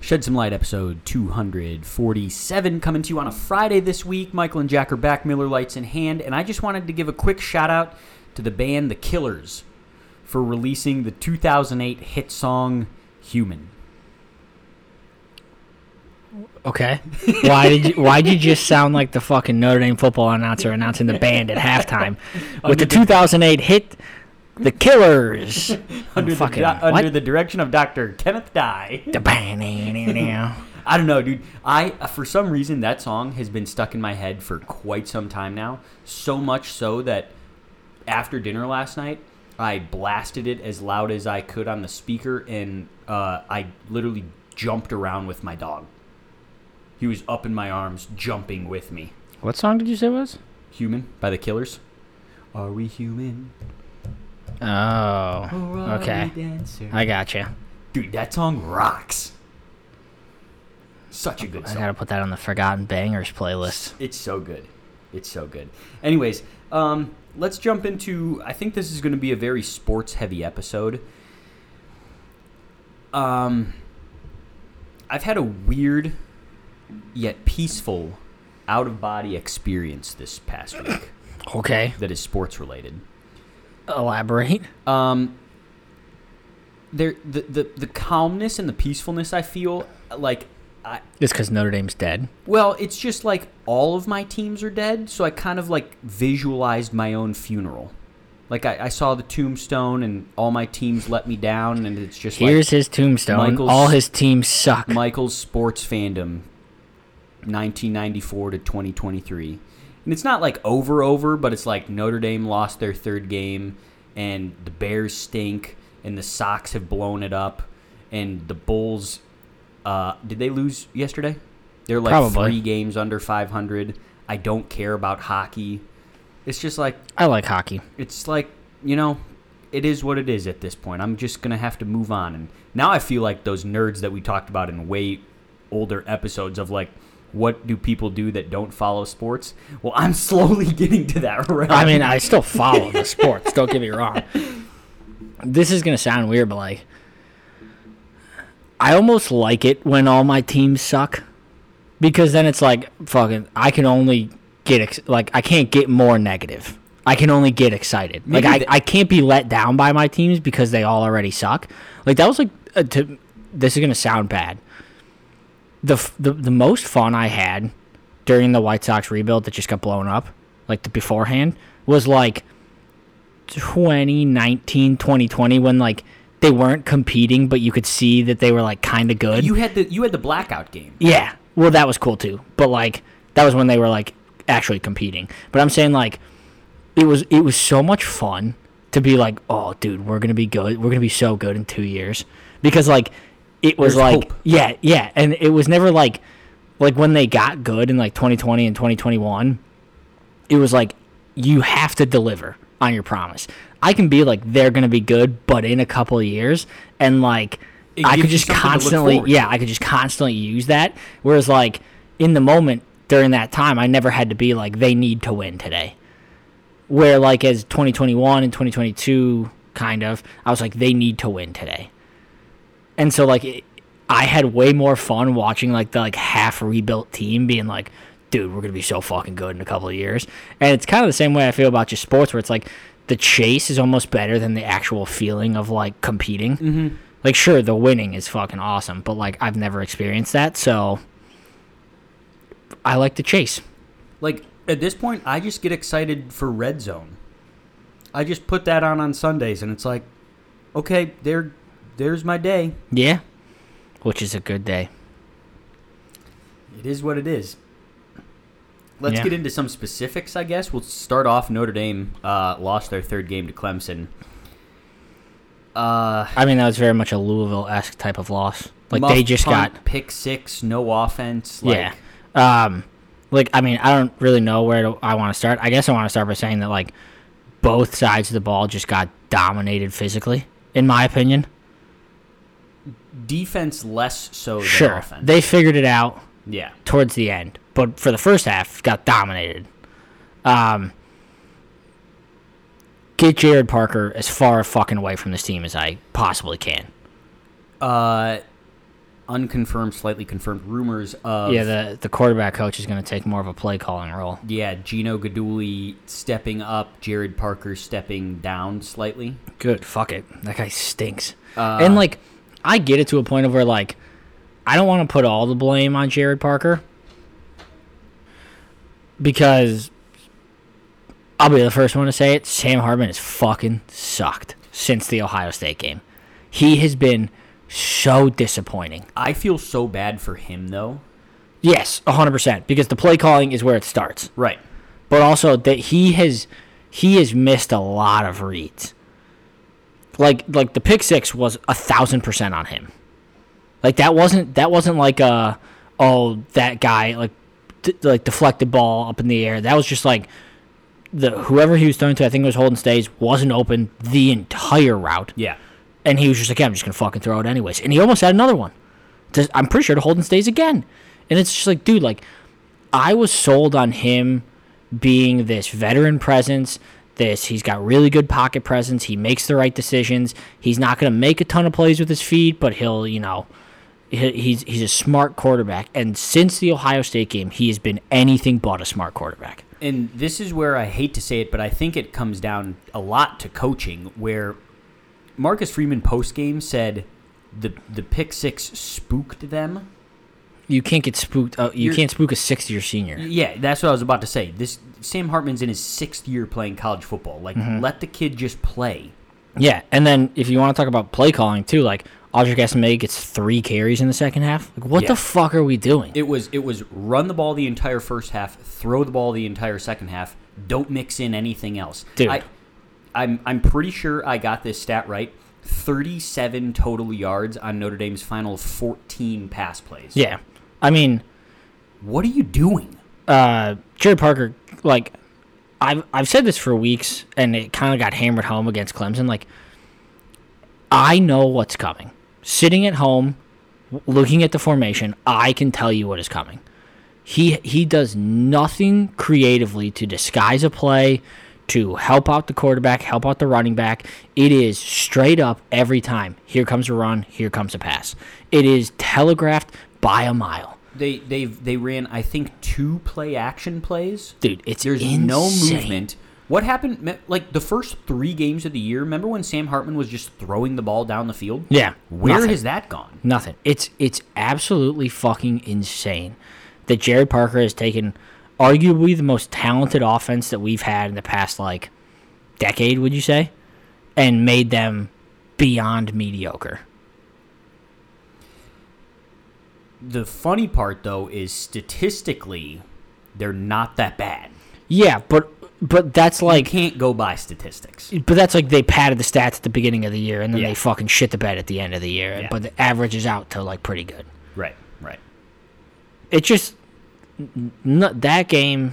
Shed Some Light, episode 247, coming to you on a Friday this week. Michael and Jack are back, Miller Lights in hand, and I just wanted to give a quick shout-out to the band The Killers for releasing the 2008 hit song, Human. Okay. Why'd you just sound like the fucking Notre Dame football announcer announcing the band at halftime with the 2008 hit The Killers under the direction of Dr. Kenneth Dye. I don't know, dude. For some reason, that song has been stuck in my head for quite some time now. So much so that after dinner last night, I blasted it as loud as I could on the speaker, and I literally jumped around with my dog. He was up in my arms, jumping with me. What song did you say it was? Human by The Killers. Are we human? Oh, okay. I gotcha. Dude, that song rocks. Such a good song. I gotta put that on the Forgotten Bangers playlist. It's so good. It's so good. Anyways, let's jump into, I think this is going to be a very sports-heavy episode. I've had a weird yet peaceful out-of-body experience this past week. Okay. That is sports-related. Elaborate. The calmness and the peacefulness I feel like it's because Notre Dame's dead. Well, it's just like all of my teams are dead, so I kind of like visualized my own funeral. Like I saw the tombstone and all my teams let me down, and it's just here's his tombstone. All his teams suck. Michael's sports fandom, 1994 to 2023. And it's not like over, but it's like Notre Dame lost their third game, and the Bears stink, and the Sox have blown it up, and the Bulls, did they lose yesterday? They're like Probably. 3 games under 500. I don't care about hockey. It's just like... I like hockey. It's like, it is what it is at this point. I'm just going to have to move on. And now I feel like those nerds that we talked about in way older episodes of like, what do people do that don't follow sports? Well, I'm slowly getting to that realm. I mean, I still follow the sports. Don't get me wrong. This is going to sound weird, but like, I almost like it when all my teams suck, because then it's like, fucking, I can only get, I can't get more negative. I can only get excited. Maybe like, I can't be let down by my teams because they all already suck. Like, that was like, this is going to sound bad. The most fun I had during the White Sox rebuild that just got blown up, like the beforehand, was like 2019, 2020, when like they weren't competing, but you could see that they were like kind of good. You had the blackout game. Yeah, well, that was cool too. But like that was when they were like actually competing. But I'm saying like it was so much fun to be like, oh, dude, we're gonna be good. We're gonna be so good in 2 years, because like. It was There's like, hope. yeah, and it was never like when they got good in like 2020 and 2021, it was like, you have to deliver on your promise. I can be like, they're going to be good, but in a couple of years, and like, I could just constantly use that. Whereas like, in the moment during that time, I never had to be like, they need to win today. Where like, as 2021 and 2022, kind of, I was like, they need to win today. And so, like, I had way more fun watching, like, the, like, half-rebuilt team being like, dude, we're going to be so fucking good in a couple of years. And it's kind of the same way I feel about just sports, where it's like, the chase is almost better than the actual feeling of, like, competing. Mm-hmm. Like, sure, the winning is fucking awesome, but, like, I've never experienced that, so I like the chase. Like, at this point, I just get excited for Red Zone. I just put that on Sundays, and it's like, okay, there's my day. Yeah, which is a good day. It is what it is. Let's get into some specifics, I guess. We'll start off. Notre Dame lost their third game to Clemson. I mean, that was very much a Louisville-esque type of loss. Like, Muff they just punt, got... pick six, no offense. Like, yeah. Like, I mean, I don't really know where I want to start. I guess I want to start by saying that, like, both sides of the ball just got dominated physically, in my opinion. Defense less so than sure, offense. They figured it out. Yeah. Towards the end, but for the first half, got dominated. Get Jared Parker as far fucking away from this team as I possibly can. unconfirmed, slightly confirmed rumors of the quarterback coach is going to take more of a play calling role. Yeah, Gino Guidugli stepping up, Jared Parker stepping down slightly. Good, fuck it. That guy stinks. And like, I get it to a point of where like, I don't want to put all the blame on Jared Parker because I'll be the first one to say it. Sam Hartman has fucking sucked since the Ohio State game. He has been so disappointing. I feel so bad for him, though. Yes, 100%, because the play calling is where it starts. Right. But also that he has missed a lot of reads. Like the pick six was 1,000% on him. Like that wasn't like that guy like deflected ball up in the air. That was just like whoever he was throwing to, I think it was Holden Stays, wasn't open the entire route. Yeah. And he was just like, yeah, I'm just going to fucking throw it anyways. And he almost had another one. I'm pretty sure to Holden Stays again. And it's just like, dude, like, I was sold on him being this veteran presence. He's got really good pocket presence. He makes the right decisions. He's not going to make a ton of plays with his feet, but he'll, he's a smart quarterback. And since the Ohio State game, he has been anything but a smart quarterback. And this is where I hate to say it, but I think it comes down a lot to coaching, where Marcus Freeman postgame said the pick six spooked them. You can't get spooked. You can't spook a sixth-year senior. Yeah, that's what I was about to say. Sam Hartman's in his 6th year playing college football. Like, let the kid just play. Yeah, and then if you want to talk about play calling too, like Audric Esme gets 3 carries in the second half. Like, what the fuck are we doing? It was run the ball the entire first half, throw the ball the entire second half. Don't mix in anything else, dude. I'm pretty sure I got this stat right. 37 total yards on Notre Dame's final 14 pass plays. Yeah, I mean, what are you doing? Jared Parker, like, I've said this for weeks, and it kind of got hammered home against Clemson. Like, I know what's coming. Sitting at home, looking at the formation, I can tell you what is coming. He does nothing creatively to disguise a play, to help out the quarterback, help out the running back. It is straight up every time. Here comes a run, here comes a pass. It is telegraphed by a mile. They ran, I think, 2 play action plays. Dude, there's insane. No movement. What happened, like, the first 3 games of the year, remember when Sam Hartman was just throwing the ball down the field? Yeah. Where has that gone? Nothing. It's absolutely fucking insane that Jared Parker has taken arguably the most talented offense that we've had in the past, like, decade, would you say? And made them beyond mediocre. The funny part, though, is statistically, they're not that bad. Yeah, but that's like... You can't go by statistics. But that's like they padded the stats at the beginning of the year, and then they fucking shit the bed at the end of the year. Yeah. But the average is out to, like, pretty good. Right. It just... that game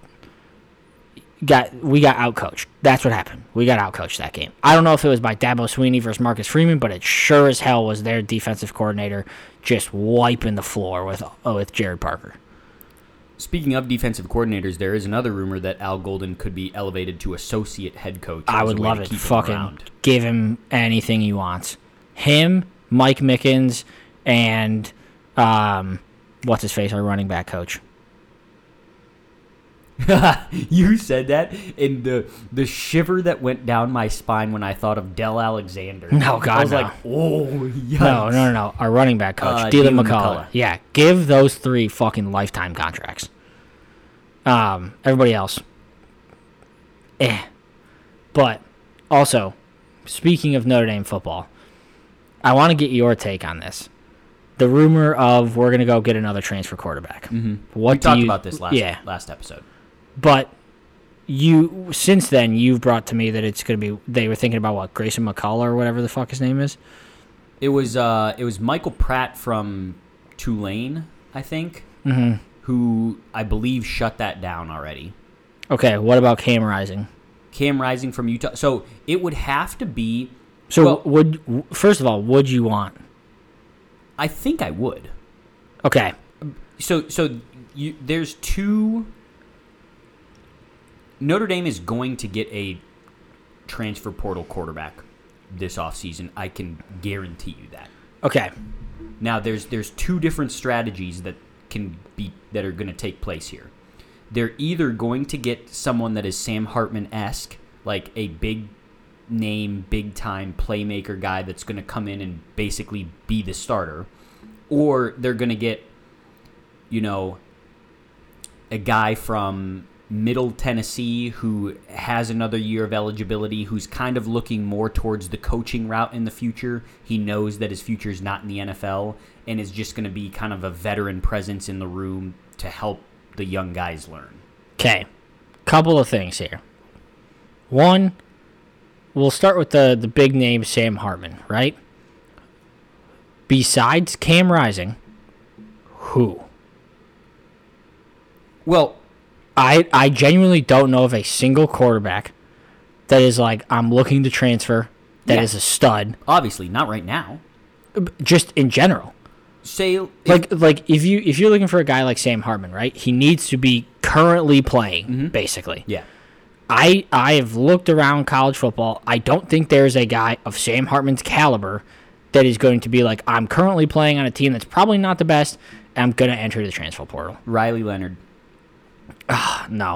we got outcoached. That's what happened. We got outcoached that game. I don't know if it was by Dabo Swinney versus Marcus Freeman, but it sure as hell was their defensive coordinator just wiping the floor with Jared Parker. Speaking of defensive coordinators, there is another rumor that Al Golden could be elevated to associate head coach. I would love it. Fucking give him anything he wants. Him, Mike Mickens, and what's his face, our running back coach. You said that, and the shiver that went down my spine when I thought of Del Alexander. No, God, I was no. like, oh, yikes. No. Our running back coach, Dylan McCullough. Yeah, give those 3 fucking lifetime contracts. Everybody else, But also, speaking of Notre Dame football, I want to get your take on this. The rumor of we're going to go get another transfer quarterback. Mm-hmm. We talked about this last episode. But since then, you've brought to me that it's going to be, they were thinking about what, Grayson McCullough or whatever the fuck his name is? It was Michael Pratt from Tulane, I think, who I believe shut that down already. Okay, what about Cam Rising? Cam Rising from Utah. So it would have to be. So first of all, would you want? I think I would. Okay. So there's 2. Notre Dame is going to get a transfer portal quarterback this offseason. I can guarantee you that. Okay. Now there's two different strategies that are going to take place here. They're either going to get someone that is Sam Hartman-esque, like a big name, big time playmaker guy that's going to come in and basically be the starter, or they're going to get, a guy from Middle Tennessee who has another year of eligibility, who's kind of looking more towards the coaching route in the future. He knows that his future is not in the NFL and is just going to be kind of a veteran presence in the room to help the young guys learn. Okay, couple of things here. One, we'll start with the big name Sam Hartman, right? Besides Cam Rising, who? Well, I genuinely don't know of a single quarterback that is like, I'm looking to transfer, that is a stud. Obviously, not right now. Just in general. Say if you're looking for a guy like Sam Hartman, right? He needs to be currently playing, basically. Yeah. I have looked around college football. I don't think there's a guy of Sam Hartman's caliber that is going to be like, I'm currently playing on a team that's probably not the best, and I'm going to enter the transfer portal. Riley Leonard. No.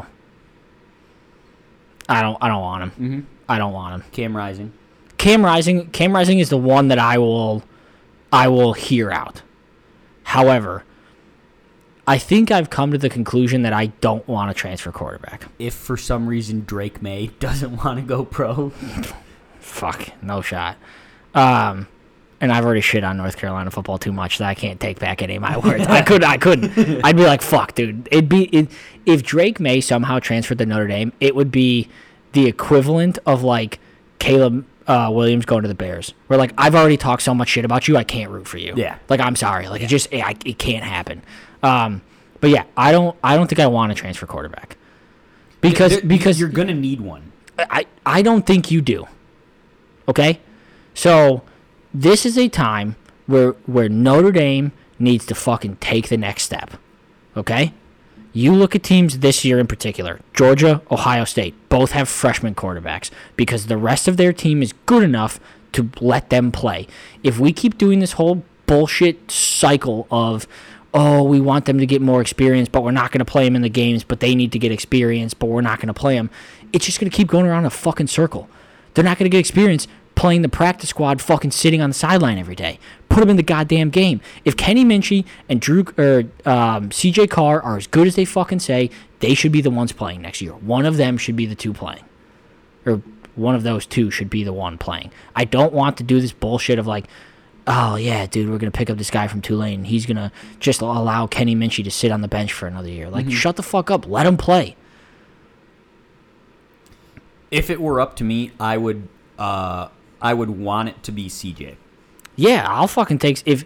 I don't want him. Mm-hmm. I don't want him. Cam Rising. Cam Rising is the one that I will hear out. However, I think I've come to the conclusion that I don't want to transfer quarterback. If for some reason Drake May doesn't want to go pro. Fuck, no shot. And I've already shit on North Carolina football too much that I can't take back any of my words. I couldn't. I'd be like, fuck, dude. If Drake May somehow transferred to Notre Dame, it would be the equivalent of like Caleb Williams going to the Bears. Where like, I've already talked so much shit about you, I can't root for you. Yeah. Like, I'm sorry. Like, it can't happen. But yeah, I don't think I want to transfer quarterback. Because you're gonna need one. I don't think you do. Okay? So this is a time where Notre Dame needs to fucking take the next step. Okay? You look at teams this year in particular, Georgia, Ohio State, both have freshman quarterbacks because the rest of their team is good enough to let them play. If we keep doing this whole bullshit cycle of, oh, we want them to get more experience, but we're not going to play them in the games, but they need to get experience, but we're not going to play them, it's just going to keep going around in a fucking circle. They're not going to get experience playing the practice squad fucking sitting on the sideline every day. Put them in the goddamn game. If Kenny Minchie and CJ Carr are as good as they fucking say, they should be the ones playing next year. One of them should be the two playing. Or one of those two should be the one playing. I don't want to do this bullshit of like, oh, yeah, dude, we're going to pick up this guy from Tulane. He's going to just allow Kenny Minchie to sit on the bench for another year. Like, shut the fuck up. Let him play. If it were up to me, I would want it to be CJ. Yeah, I'll fucking take... If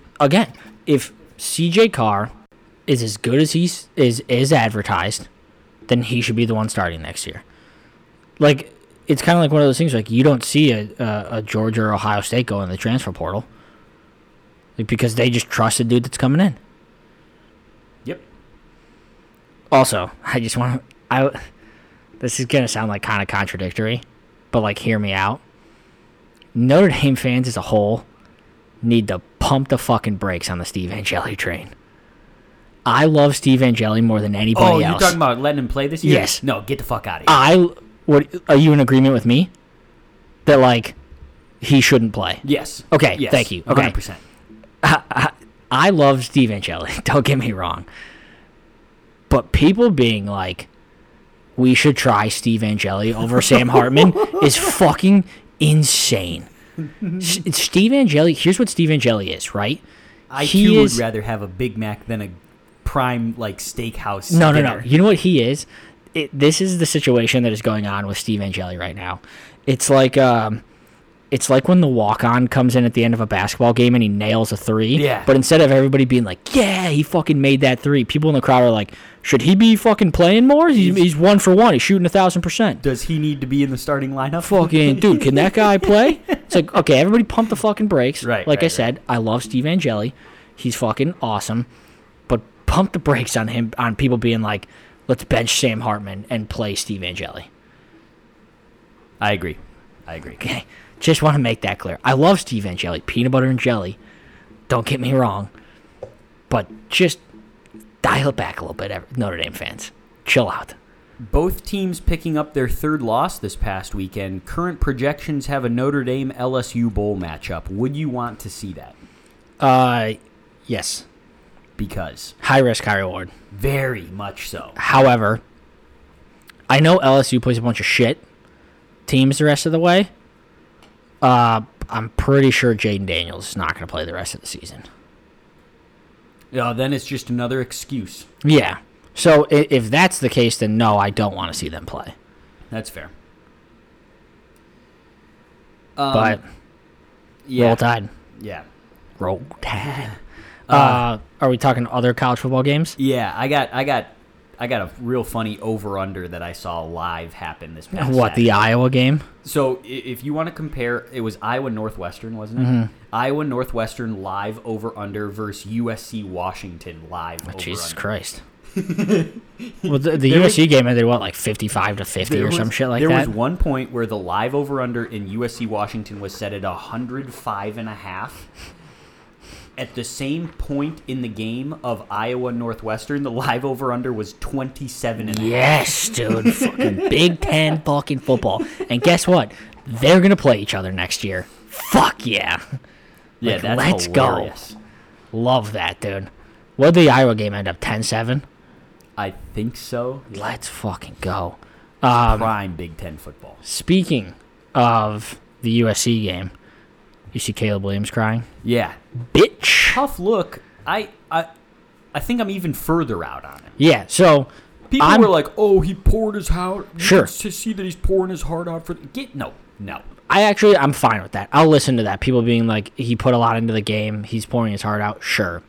CJ Carr is as good as he is advertised, then he should be the one starting next year. Like, it's kind of like one of those things, like, you don't see a Georgia or Ohio State go in the transfer portal. Like, because they just trust the dude that's coming in. Yep. Also, I just want to... This is going to sound like kind of contradictory, but, like, hear me out. Notre Dame fans as a whole need to pump the fucking brakes on the Steve Angeli train. I love Steve Angeli more than anybody else. Oh, you're talking about letting him play this year? Yes. No, get the fuck out of here. Are you in agreement with me? That, like, he shouldn't play? Yes. Okay, yes. Thank you. Okay. 100%. I love Steve Angeli. Don't get me wrong. But people being like, we should try Steve Angeli over Sam Hartman is fucking insane. Steve Angeli, here's what Steve Angeli is, right? I too would rather have a Big Mac than a prime, like, steakhouse dinner. No. You know what he is? This is the situation that is going on with Steve Angeli right now. It's like when the walk-on comes in at the end of a basketball game and he nails a three. Yeah. But instead of everybody being like, yeah, he fucking made that three, people in the crowd are like, should he be fucking playing more? He's 1 for 1. He's shooting 1,000%. Does he need to be in the starting lineup? Fucking dude, can that guy play? It's like, okay, everybody pump the fucking brakes. Right. Like I said, I love Steve Angeli. He's fucking awesome. But pump the brakes on him, on people being like, let's bench Sam Hartman and play Steve Angeli. I agree. Okay. Just want to make that clear. I love Steve Angeli, peanut butter and jelly. Don't get me wrong. But just dial it back a little bit, Notre Dame fans. Chill out. Both teams picking up their third loss this past weekend. Current projections have a Notre Dame LSU bowl matchup. Would you want to see that? Yes. Because? High risk, high reward. Very much so. However, I know LSU plays a bunch of shit teams the rest of the way. I'm pretty sure Jaden Daniels is not going to play the rest of the season. Yeah, then it's just another excuse. Yeah. So if that's the case, then no, I don't want to see them play. That's fair. But yeah. Roll Tide. Yeah. Roll Tide. Are we talking other college football games? Yeah, I got a real funny over-under that I saw live happen this past What, Saturday. the Iowa game? So if you want to compare, it was Iowa Northwestern, wasn't it? Mm-hmm. Iowa Northwestern live over-under versus USC Washington live over-under. Jesus Christ. Well, the USC game ended, what, like 55-50 or some shit like that? There was one point where the live over-under in USC Washington was set at 105.5. At the same point in the game of Iowa Northwestern, the live over-under was 27.5. Yes, dude. Fucking Big Ten fucking football. And guess what? They're going to play each other next year. Fuck yeah. Yeah, Like, that's let's hilarious. go. Love that, dude. What did the Iowa game end up? 10-7? I think so. Let's fucking go. Prime Big Ten football. Speaking of the USC game, you see Caleb Williams crying? Yeah. Bitch. Tough look. I think I'm even further out on it. Yeah, so People were like, "Oh, he poured his heart." Sure. To see that he's pouring his heart out for no. I'm fine with that. I'll listen to that. People being like, he put a lot into the game. He's pouring his heart out. Sure.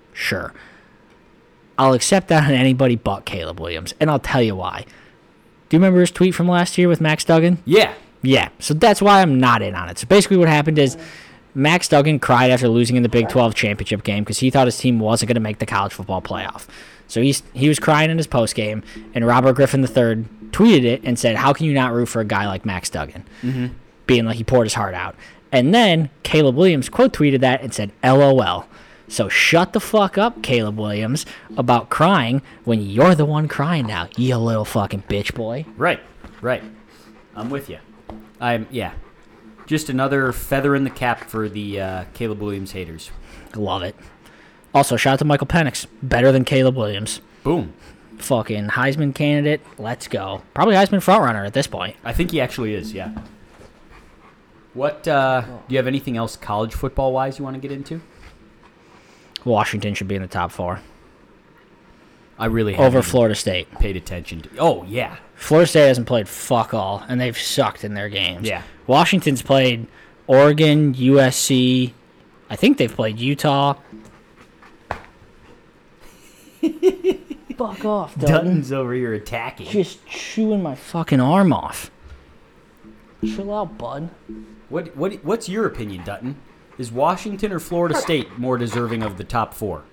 I'll accept that on anybody but Caleb Williams, and I'll tell you why. Do you remember his tweet from last year with Max Duggan? Yeah. Yeah, so that's why I'm not in on it. So basically what happened is Max Duggan cried after losing in the Big 12 championship game because he thought his team wasn't going to make the college football playoff. So he was crying in his postgame, and Robert Griffin III tweeted it and said, "How can you not root for a guy like Max Duggan?" Mm-hmm. Being like he poured his heart out. And then Caleb Williams quote tweeted that and said, "LOL." So shut the fuck up, Caleb Williams, about crying when you're the one crying now, you little fucking bitch boy. Right. I'm with you. Just another feather in the cap for the Caleb Williams haters. Love it. Also, shout out to Michael Penix. Better than Caleb Williams. Boom. Fucking Heisman candidate. Let's go. Probably Heisman frontrunner at this point. I think he actually is, yeah. What, do you have anything else college football-wise you want to get into? Washington should be in the top 4. I really Over haven't Florida State. paid attention to. Oh, yeah. Florida State hasn't played fuck all, and they've sucked in their games. Yeah. Washington's played Oregon, USC. I think they've played Utah. Fuck off, Dutton. Dutton's over here attacking. Just chewing my fucking arm off. Chill out, bud. What's your opinion, Dutton? Is Washington or Florida State more deserving of the top 4?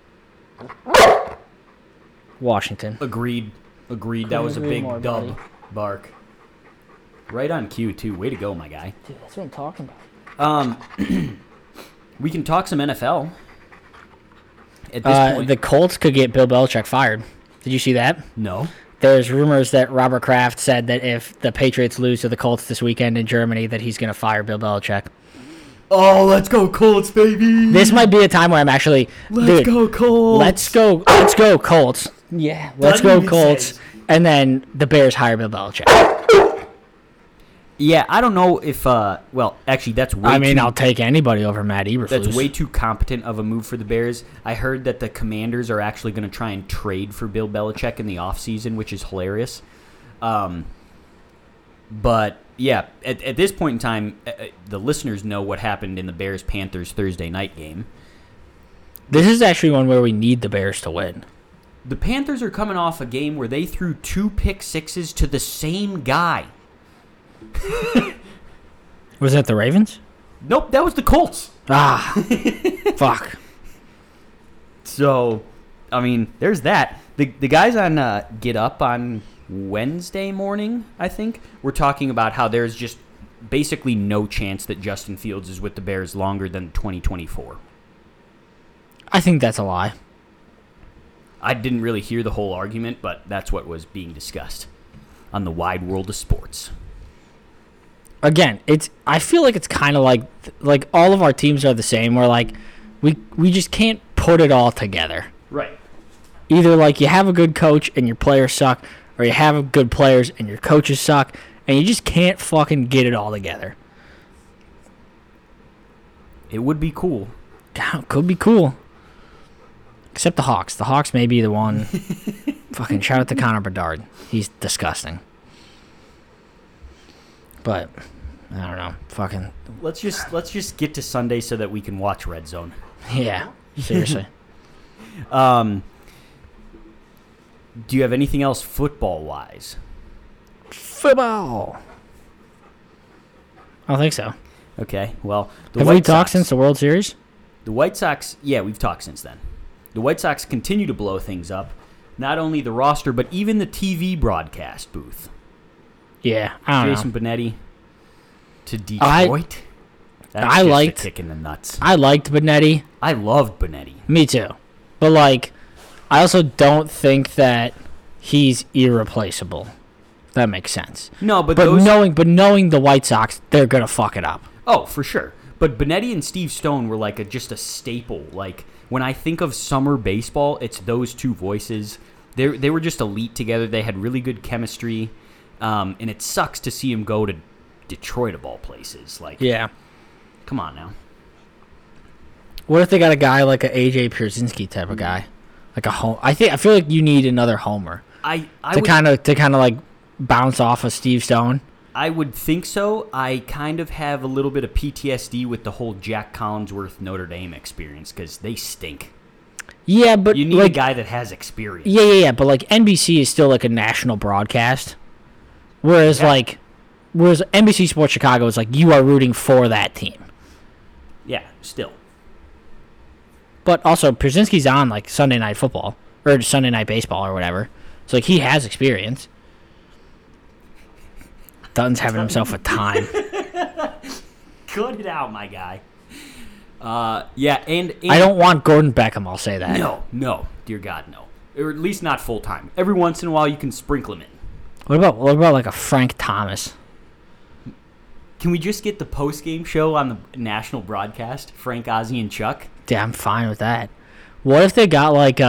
Washington. Agreed. That was a agree big more, dub buddy. bark. Right on cue, too. Way to go, my guy. Dude, that's what I'm talking about. We can talk some NFL. At this point, The Colts could get Bill Belichick fired. Did you see that? no. There's rumors that Robert Kraft said that if the Patriots lose to the Colts this weekend in Germany, that he's going to fire Bill Belichick. Oh, let's go Colts, baby! This might be a time where I'm actually... Let's go Colts! Let's go Colts. Yeah, let's go Colts. And then the Bears hire Bill Belichick. Yeah, I don't know if, well, actually, that's way too... I'll take anybody over Matt Eberflus. That's way too competent of a move for the Bears. I heard that the Commanders are actually going to try and trade for Bill Belichick in the offseason, which is hilarious. But, yeah, at this point in time, the listeners know what happened in the Bears-Panthers Thursday night game. This is actually one where we need the Bears to win. The Panthers are coming off a game where they threw 2 pick-sixes to the same guy. Was that the Ravens? Nope, that was the Colts. Ah, fuck. So, I mean, there's that. The guys on Get Up on Wednesday morning, I think, were talking about how there's just basically no chance that Justin Fields is with the Bears longer than 2024. I think that's a lie. I didn't really hear the whole argument, but that's what was being discussed on the wide world of sports. Again, I feel like it's kind of like all of our teams are the same. Where like we just can't put it all together. Right. Either like you have a good coach and your players suck, or you have good players and your coaches suck, and you just can't fucking get it all together. It would be cool. God, could be cool. Except the Hawks. The Hawks may be the one. Fucking shout out to Connor Bedard. He's disgusting. But I don't know. Fucking Let's just get to Sunday so that we can watch Red Zone. yeah. Seriously. Do you have anything else football-wise? Football. I don't think so. Okay, well, Have we talked since the World Series? The White Sox, yeah, we've talked since then. The White Sox continue to blow things up. Not only the roster, but even the TV broadcast booth. Yeah, I don't Jason know. Benetti to Detroit. That's I just liked- a kick in the nuts. I liked Benetti. I loved Benetti. Me too. But, like, I also don't think that he's irreplaceable. That makes sense. No, but knowing the White Sox, they're going to fuck it up. Oh, for sure. But Benetti and Steve Stone were like just a staple. Like, when I think of summer baseball, it's those two voices. They were just elite together. They had really good chemistry. And it sucks to see him go to Detroit of all places. Like, Yeah. come on now. What if they got a guy like a AJ Pierzynski type of guy? Like a home. I feel like you need another homer I to would, kind of like bounce off of Steve Stone. I would think so. I kind of have a little bit of PTSD with the whole Jack Collinsworth Notre Dame experience because they stink. Yeah, but You need like, a guy that has experience. Yeah. But like NBC is still like a national broadcast, whereas Yeah. whereas NBC Sports Chicago is like you are rooting for that team. Yeah, still. But also Pierzynski's on like Sunday Night Football or Sunday Night Baseball or whatever, so like he has experience. Dutton's having himself a time. Cut it out, my guy. Yeah, and I don't want Gordon Beckham. I'll say that. No, dear God, no. Or at least not full time. Every once in a while, you can sprinkle him in. What about like a Frank Thomas? Can we just get the post game show on the national broadcast? Frank, Ozzy, and Chuck. Yeah, I'm fine with that. What if they got like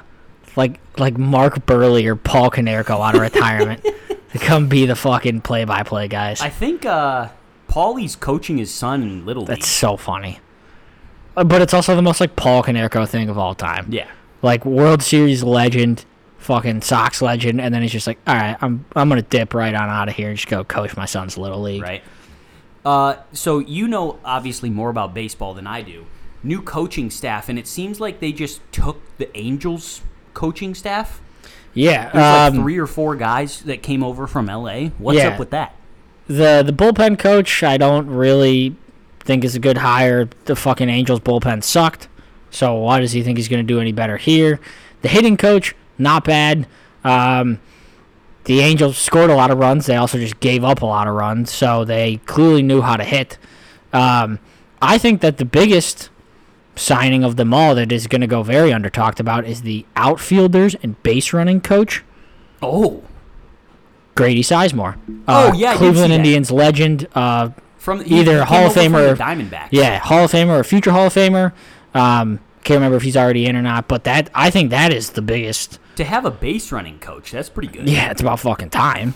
Mark Burley or Paul Konerko out of retirement to come be the fucking play-by-play guys? I think Paulie's coaching his son in Little League. That's so funny. But it's also the most like Paul Konerko thing of all time. Yeah. Like World Series legend, fucking Sox legend, and then he's just like, all right, I'm gonna dip right on out of here and just go coach my son's Little League. Right. So you know obviously more about baseball than I do. New coaching staff, and it seems like they just took the Angels coaching staff. Yeah. There's like 3 or 4 guys that came over from LA. What's Yeah. up with that? The bullpen coach, I don't really think is a good hire. The fucking Angels bullpen sucked. So why does he think he's going to do any better here? The hitting coach, not bad. The Angels scored a lot of runs. They also just gave up a lot of runs. So they clearly knew how to hit. I think that the biggest signing of them all that is going to go very under talked about is the outfielders and base running coach, Oh. Grady Sizemore. Oh, yeah, I did see Cleveland that. Indians legend. From Either he Hall of came over Famer- from the Diamondbacks. Yeah, Hall of Famer or future Hall of Famer. Can't remember if he's already in or not, but I think that is the biggest. To have a base running coach, that's pretty good. Yeah, it's about fucking time.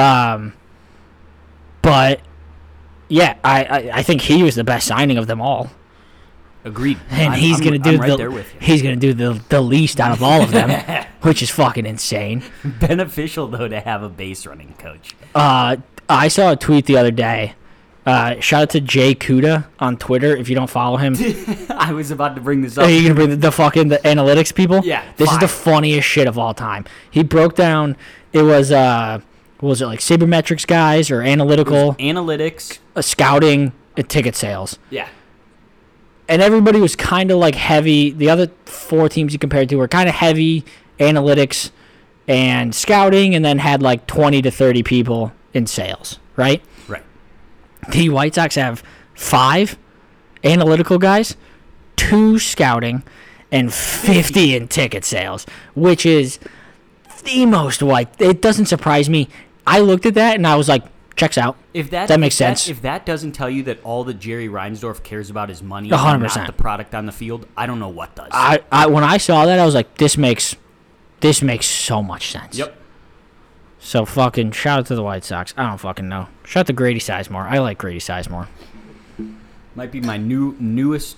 But yeah, I think he was the best signing of them all, Agreed. and I'm right there with you. he's gonna do the least out of all of them, which is fucking insane. Beneficial though to have a base running coach. I saw a tweet the other day. Shout out to Jay Kuda on Twitter. If you don't follow him, I was about to bring this are up. you gonna bring the fucking the analytics people? Yeah, This is the fine. funniest shit of all time. He broke down. It was what was it like sabermetrics guys or analytical Analytics. scouting and ticket sales, Yeah. and everybody was kind of like heavy. The other 4 teams you compared to were kind of heavy analytics and scouting, and then had like 20 to 30 people in sales. Right. Right. The White Sox have 5 analytical guys, 2 scouting, and 50 in ticket sales, which is the most white. It doesn't surprise me. I looked at that and I was like, checks out. If that makes sense. If that doesn't tell you that all that Jerry Reinsdorf cares about is money, 100%. and not the product on the field, I don't know what does. I when I saw that, I was like, this makes so much sense. Yep. So fucking shout out to the White Sox. I don't fucking know. Shout out to Grady Sizemore. I like Grady Sizemore. Might be my newest.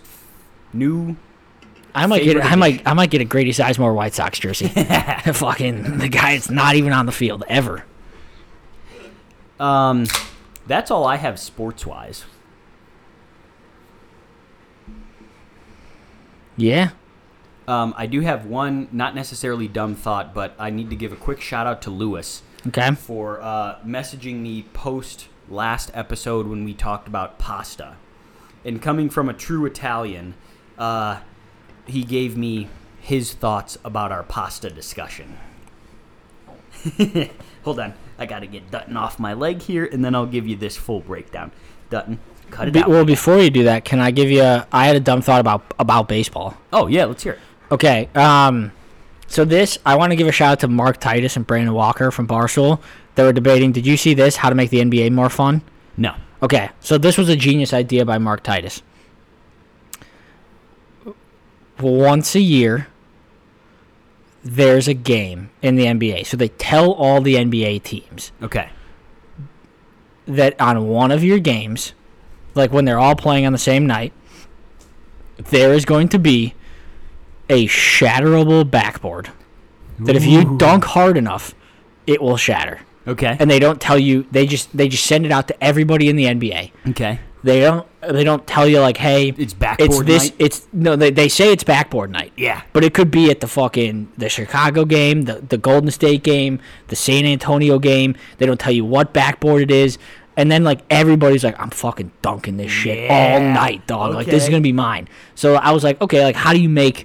I might get a Grady Sizemore White Sox jersey. Fucking the guy is not even on the field ever. That's all I have sports wise. Yeah. I do have one not necessarily dumb thought, but I need to give a quick shout out to Lewis. Okay. For messaging me post last episode when we talked about pasta. And coming from a true Italian, he gave me his thoughts about our pasta discussion. Hold on. I got to get Dutton off my leg here, and then I'll give you this full breakdown. Dutton, cut it out. Well, before you do that, can I give you I had a dumb thought about baseball. Oh, yeah, let's hear it. Okay. So I want to give a shout out to Mark Titus and Brandon Walker from Barstool. They were debating, did you see this, how to make the NBA more fun? No. Okay, so this was a genius idea by Mark Titus. Once a year, there's a game in the NBA. So they tell all the NBA teams Okay. that on one of your games, like when they're all playing on the same night, there is going to be a shatterable backboard that if you dunk hard enough, it will shatter. Okay. And they don't tell you. They just send it out to everybody in the NBA. Okay. They don't tell you like, hey, It's backboard night? They say it's backboard night. Yeah. But it could be at the Chicago game, the Golden State game, the San Antonio game. They don't tell you what backboard it is. And then like everybody's like, I'm fucking dunking this shit all night, dog. Okay. Like this is gonna be mine. So I was like, okay, like how do you make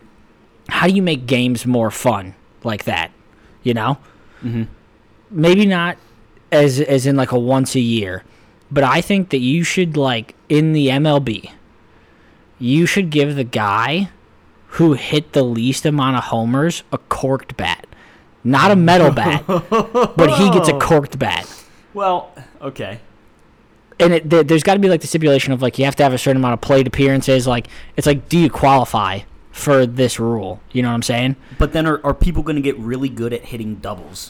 games more fun like that? You know? Mm-hmm. Maybe not as in like a once a year, but I think that you should, like, in the MLB, you should give the guy who hit the least amount of homers a corked bat. Not a metal bat, but he gets a corked bat. Well, okay. And there's got to be, like, the stipulation of, like, you have to have a certain amount of plate appearances. Like, it's like, do you qualify for this rule? You know what I'm saying? But then are people going to get really good at hitting doubles?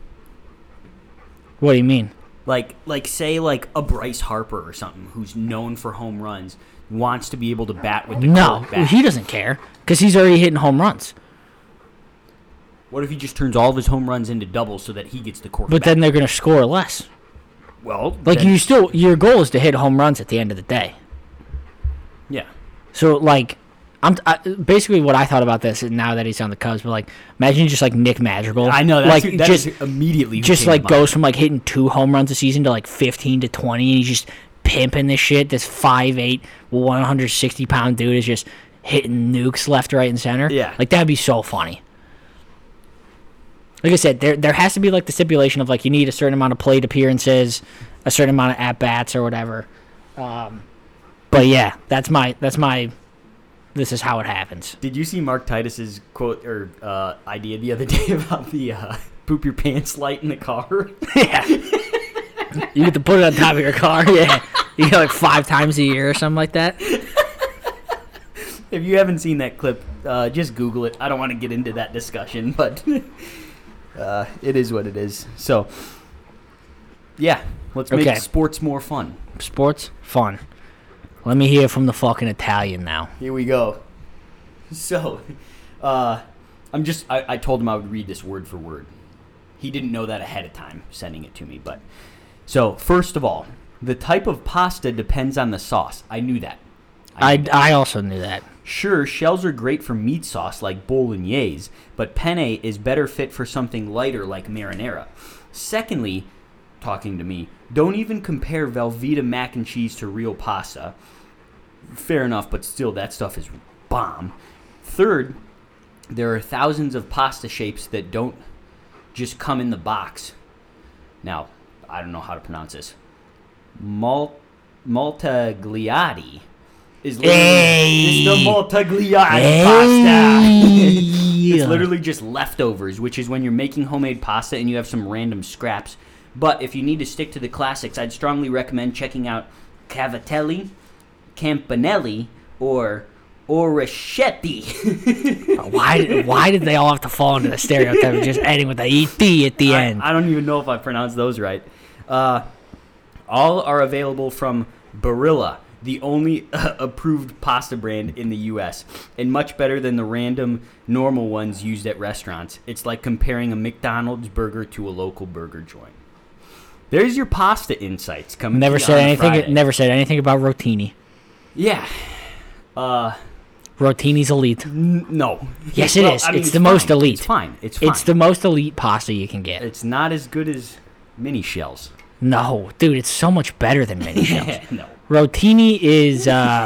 What do you mean? Like say like a Bryce Harper or something who's known for home runs wants to be able to bat with the corked bat. He doesn't care because he's already hitting home runs. What if he just turns all of his home runs into doubles so that he gets the corked But bat? then they're going to score less. Well, Like then, your goal is to hit home runs at the end of the day. yeah. So like, basically what I thought about this is now that he's on the Cubs, but like, imagine just like Nick Madrigal. I know like that just is immediately who just came like to goes mind. from like hitting 2 home runs a season to like 15 to 20, and he's just pimping this shit. This 5'8", 160-pound dude is just hitting nukes left, right, and center. Yeah. Like that'd be so funny. Like I said, there has to be like the stipulation of like you need a certain amount of plate appearances, a certain amount of at bats or whatever. But yeah, that's my. This is how it happens. Did you see Mark Titus's quote or idea the other day about the poop your pants light in the car? Yeah. You get to put it on top of your car. Yeah. You get like 5 times a year or something like that. If you haven't seen that clip, just Google it. I don't want to get into that discussion, but it is what it is. So, yeah, let's make sports more fun. Sports, fun. Let me hear from the fucking Italian now. Here we go. So, I told him I would read this word for word. He didn't know that ahead of time, sending it to me. But so, first of all, the type of pasta depends on the sauce. I knew that. I also knew that. Sure, shells are great for meat sauce like bolognese, but penne is better fit for something lighter like marinara. Secondly, talking to me, don't even compare Velveeta mac and cheese to real pasta. Fair enough, but still, that stuff is bomb. Third, there are thousands of pasta shapes that don't just come in the box. Now, I don't know how to pronounce this. Maltagliati is literally the Multigliati pasta. It's literally just leftovers, which is when you're making homemade pasta and you have some random scraps. But if you need to stick to the classics, I'd strongly recommend checking out Cavatelli, Campanelli, or Oreschetti. Why did they all have to fall into the stereotype of just ending with the ET at the end? I don't even know if I pronounced those right. All are available from Barilla, the only approved pasta brand in the U.S., and much better than the random normal ones used at restaurants. It's like comparing a McDonald's burger to a local burger joint. There's your pasta insights coming. Never to you said on anything. Friday. Never said anything about rotini. Yeah. Rotini's elite. No. Yes, it is. I mean, it's the most fine. elite. It's fine. It's fine. It's the most elite pasta you can get. It's not as good as mini shells. No, dude, it's so much better than mini shells. No. Rotini is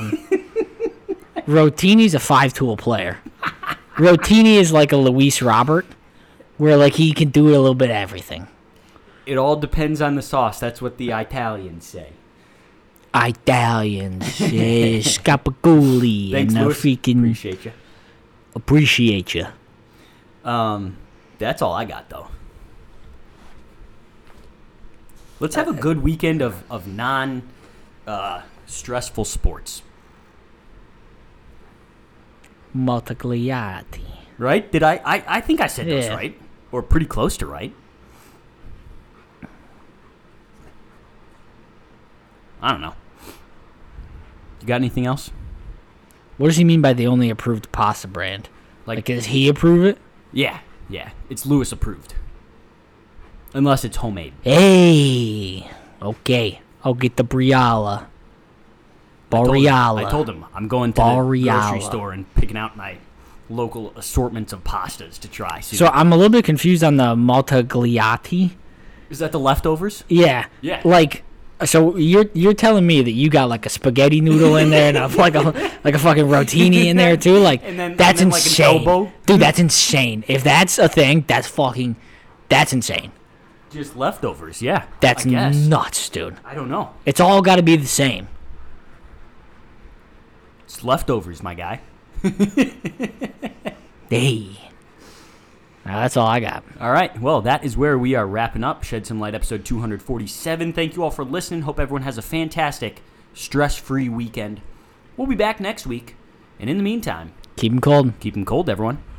Rotini's a 5-tool player. Rotini is like a Luis Robert, where like he can do a little bit of everything. It all depends on the sauce. That's what the Italians say. Italians, scapaguli, Thanks, and Louis. freaking Appreciate you. appreciate you. That's all I got, though. Let's have a good weekend of non-stressful sports. Multigliati. Right? Did I think I said those Yeah. right. Or pretty close to right. I don't know. You got anything else? What does he mean by the only approved pasta brand? Like does he approve it? Yeah. It's Lewis approved. Unless it's homemade. Hey, okay, I'll get the Briala. Boreala. I told him I'm going to the grocery Boreala. store and picking out my local assortments of pastas to try. See So I'm a little bit confused on the Multigliati. is that the leftovers? Yeah. Yeah. Like, so you're telling me that you got like a spaghetti noodle in there and a fucking rotini in there too? Like, And then that's like, an insane, elbow? dude. That's insane. If that's a thing, that's insane. Just leftovers, yeah. That's I guess. nuts, dude. I don't know. It's all got to be the same. It's leftovers, my guy. Hey. Now, that's all I got. All right. Well, that is where we are wrapping up Shed Some Light episode 247. Thank you all for listening. Hope everyone has a fantastic, stress-free weekend. We'll be back next week. And in the meantime, Keep them cold. keep them cold, everyone.